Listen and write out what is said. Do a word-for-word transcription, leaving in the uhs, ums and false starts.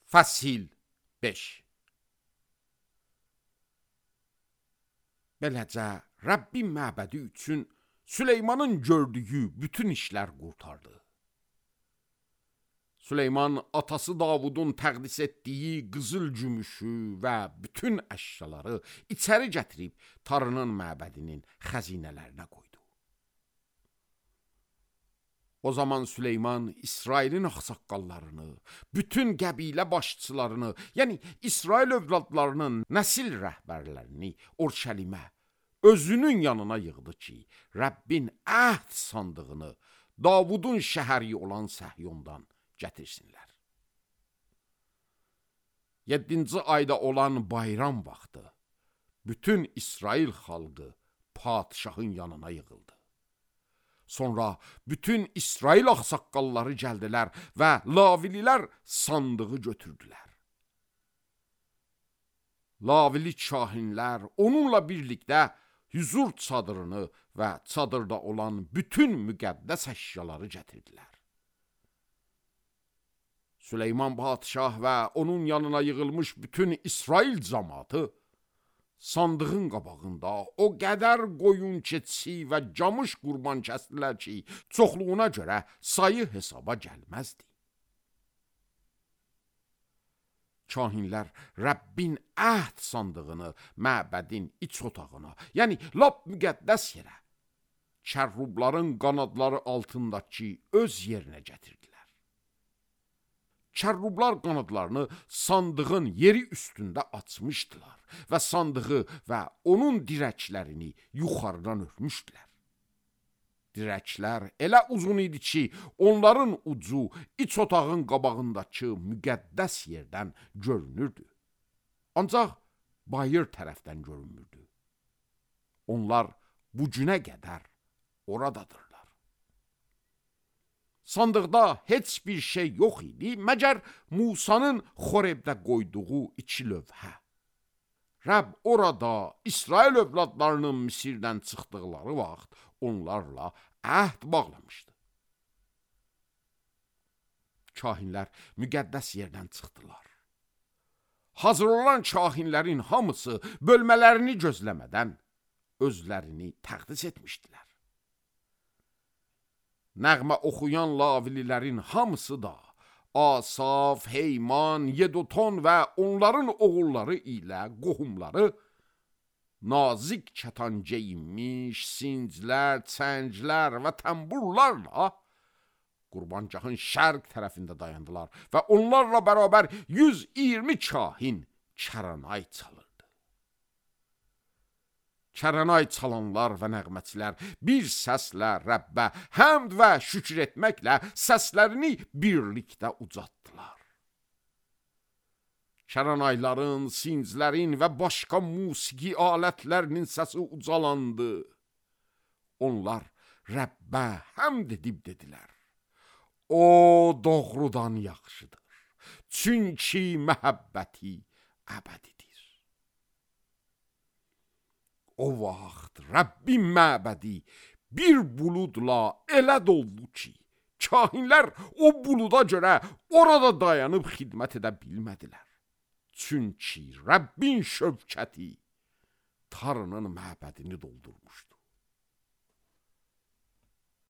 Fəsil beş. Beləcə Rəbbin məbədi üçün Süleymanın gördüyü bütün işlər qurtardı. Süleyman atası Davudun təqdis etdiyi qızıl gümüşü və bütün əşyaları içəri gətirib Tanrının məbədinin xəzinələrinə qoydu. O zaman Süleyman İsrailin ağsaqqallarını, bütün qəbilə başçılarını, yəni İsrail övladlarının nəsil rəhbərlərini Orşəlimə, özünün yanına yığdı ki, Rəbbin əhd sandığını Davudun şəhəri olan Səhyondan gətirsinlər. Yeddinci ayda olan bayram vaxtı bütün İsrail xalqı padişahın yanına yığıldı. Sonra bütün İsrail ağsaqqalları gəldilər və Lavililər sandığı götürdülər. Lavili kahinlər onunla birlikdə hüzur çadırını və çadırda olan bütün müqəddəs əşyaları gətirdilər. Süleyman padişah və onun yanına yığılmış bütün İsrail cəmaatı sandığın qabağında o qədər qoyun keçisi və camış qurban kəsdilər ki, çoxluğuna görə sayı hesaba gəlməzdi. Kahinlər Rəbbin əhd sandığını məbədin iç otağına, yəni lap müqəddəs yerə, kərrubların qanadları altındakı öz yerinə gətirdilər. Kərrublar qanadlarını sandığın yeri üstündə açmışdılar və sandığı və onun dirəklərini yuxarıdan örmüşdülər. Dirəklər elə uzun idi ki, onların ucu iç otağın qabağındakı müqəddəs yerdən görünürdü. Ancaq bayır tərəfdən görünmürdü. Onlar bu günə qədər oradadırlar. Sandıqda heç bir şey yox idi, məgər Musanın Xorebdə qoyduğu iki lövhə. Rəbb orada İsrail övladlarının Misirdən çıxdıqları vaxt onlarla əhd bağlamışdı. Kahinlər müqəddəs yerdən çıxdılar. Hazır olan kahinlərin hamısı bölmələrini gözləmədən özlərini təqdis etmişdilər. Nəğmə oxuyan lavililərin hamısı da Asaf, Heyman, Yeduton və onların oğulları ilə qohumları nazik kətan geyinmiş, sinclər, çənglər və təmburlarla qurbancağın şərq tərəfində dayandılar və onlarla bərabər yüz iyirmi kahin kəranay çalırdı. Kəranay çalanlar və nəğməçilər bir səslə Rəbbə həmd və şükür etməklə səslərini birlikdə ucatdılar. Kəranayların, sinclərin və başqa musiqi alətlərinin səsi ucalandı. Onlar Rəbbə həmd edib dedilər: O doğrudan yaxşıdır, çünki məhəbbəti əbədidir. O vaxt Rəbbin məbədi bir buludla elə doldu ki, kahinlər o buluda görə orada dayanıb xidmət edə bilmədilər. Çünki Rəbbin şövkəti Tanrının məbədini doldurmuşdu.